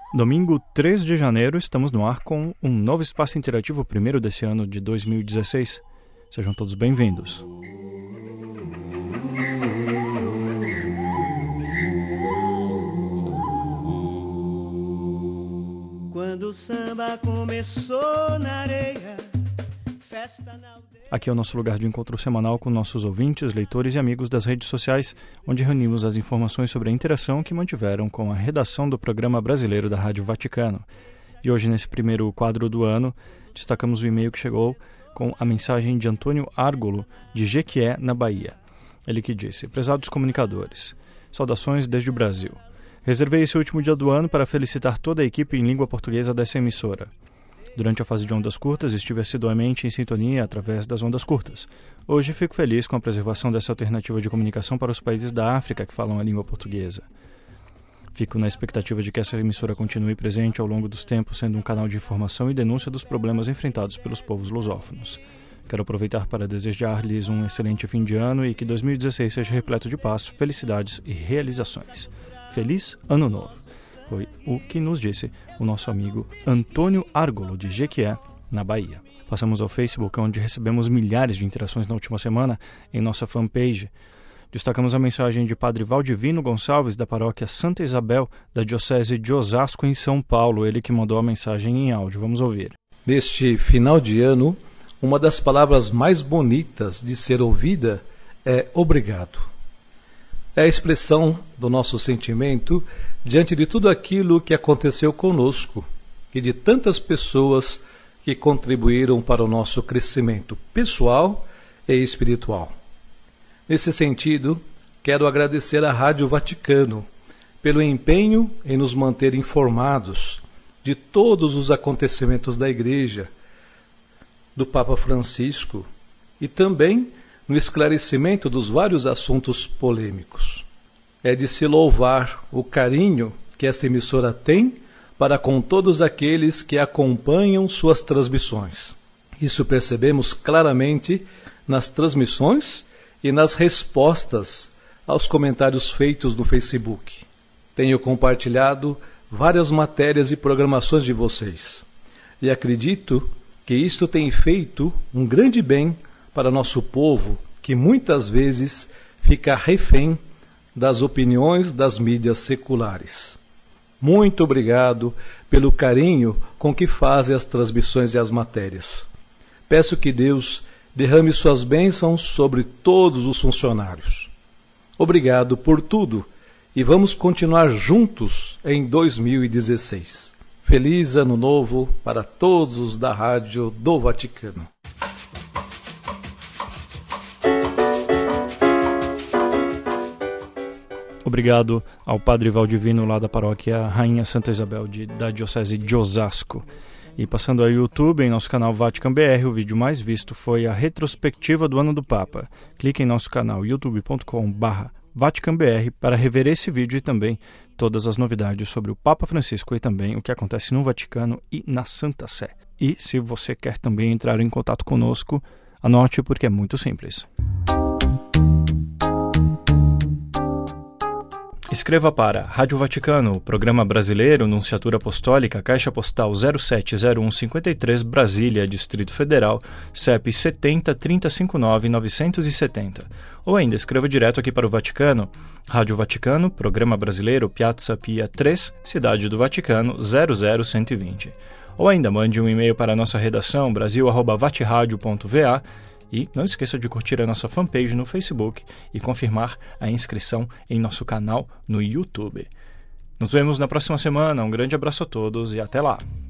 Domingo 3 de janeiro, estamos no ar com um novo espaço interativo, o primeiro desse ano de 2016. Sejam todos bem-vindos. Quando o samba começou na areia, festa na aldeia. Aqui é o nosso lugar de encontro semanal com nossos ouvintes, leitores e amigos das redes sociais, onde reunimos as informações sobre a interação que mantiveram com a redação do programa brasileiro da Rádio Vaticano. E hoje, nesse primeiro quadro do ano, destacamos o e-mail que chegou com a mensagem de Antônio Argolo, de Jequié, na Bahia. Ele que disse: prezados comunicadores, saudações desde o Brasil. Reservei esse último dia do ano para felicitar toda a equipe em língua portuguesa dessa emissora. Durante a fase de ondas curtas, estive assiduamente em sintonia através das ondas curtas. Hoje fico feliz com a preservação dessa alternativa de comunicação para os países da África que falam a língua portuguesa. Fico na expectativa de que essa emissora continue presente ao longo dos tempos, sendo um canal de informação e denúncia dos problemas enfrentados pelos povos lusófonos. Quero aproveitar para desejar-lhes um excelente fim de ano e que 2016 seja repleto de paz, felicidades e realizações. Feliz Ano Novo! Foi o que nos disse o nosso amigo Antônio Argolo, de Jequié, na Bahia. Passamos ao Facebook, onde recebemos milhares de interações na última semana em nossa fanpage. Destacamos a mensagem de Padre Valdivino Gonçalves, da paróquia Santa Isabel, da Diocese de Osasco, em São Paulo. Ele que mandou a mensagem em áudio. Vamos ouvir. Neste final de ano, uma das palavras mais bonitas de ser ouvida é obrigado. É a expressão do nosso sentimento diante de tudo aquilo que aconteceu conosco e de tantas pessoas que contribuíram para o nosso crescimento pessoal e espiritual. Nesse sentido, quero agradecer à Rádio Vaticano pelo empenho em nos manter informados de todos os acontecimentos da Igreja, do Papa Francisco e também no esclarecimento dos vários assuntos polêmicos. É de se louvar o carinho que esta emissora tem para com todos aqueles que acompanham suas transmissões. Isso percebemos claramente nas transmissões e nas respostas aos comentários feitos no Facebook. Tenho compartilhado várias matérias e programações de vocês e acredito que isto tem feito um grande bem para nosso povo, que muitas vezes fica refém das opiniões das mídias seculares. Muito obrigado pelo carinho com que fazem as transmissões e as matérias. Peço que Deus derrame suas bênçãos sobre todos os funcionários. Obrigado por tudo e vamos continuar juntos em 2016. Feliz Ano Novo para todos os da Rádio do Vaticano. Obrigado ao Padre Valdivino, lá da paróquia Rainha Santa Isabel, da Diocese de Osasco. E passando ao YouTube, em nosso canal Vatican BR, o vídeo mais visto foi a retrospectiva do Ano do Papa. Clique em nosso canal youtube.com/VaticanBR para rever esse vídeo e também todas as novidades sobre o Papa Francisco e também o que acontece no Vaticano e na Santa Sé. E se você quer também entrar em contato conosco, anote porque é muito simples. Escreva para Rádio Vaticano, Programa Brasileiro, Nunciatura Apostólica, Caixa Postal 070153, Brasília, Distrito Federal, CEP 70 359 970. Ou ainda escreva direto aqui para o Vaticano, Rádio Vaticano, Programa Brasileiro, Piazza Pia 3, Cidade do Vaticano, 00120. Ou ainda mande um e-mail para a nossa redação, brasil@vatradio.va. E não esqueça de curtir a nossa fanpage no Facebook e confirmar a inscrição em nosso canal no YouTube. Nos vemos na próxima semana. Um grande abraço a todos e até lá!